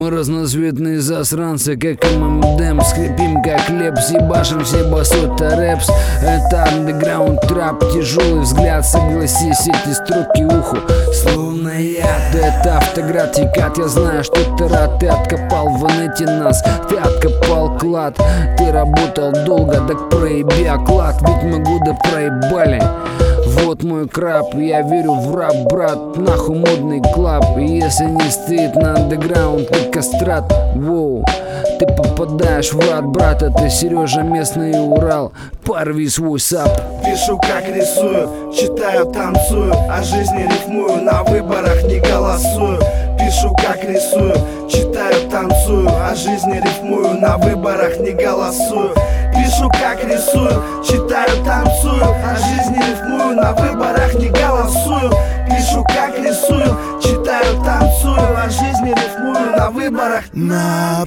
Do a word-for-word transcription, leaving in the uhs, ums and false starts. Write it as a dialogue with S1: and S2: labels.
S1: Мы разноцветные засранцы, как ММДМ. Скрипим как хлеб, съебашим все басота рэпс. Это андеграунд трап, тяжелый взгляд. Согласись, эти строки уху словно яд. Это автографикат, я знаю, что ты рад. Ты откопал в инете нас, ты откопал клад. Ты работал долго, так проеби оклад. Ведь мы года проебали. Вот мой краб, я верю в рап, брат. Нахуй модный клаб. Если не стоит на андеграунд, ты кастрат. Воу, ты попадаешь в ад, брат. Это Сережа, местный Урал. Порви свой сап.
S2: Пишу как рисую, читаю, танцую, о жизни рифмую, на выборах не голосую. Пишу как рисую, читаю, танцую, о жизни рифмую, на выборах не голосую. Пишу как рисую, читаю, танцую, о жизни рифмую, на выборах не голосую. Пишу как рисую, читаю, танцую, о жизни рифмую, на выборах.
S3: На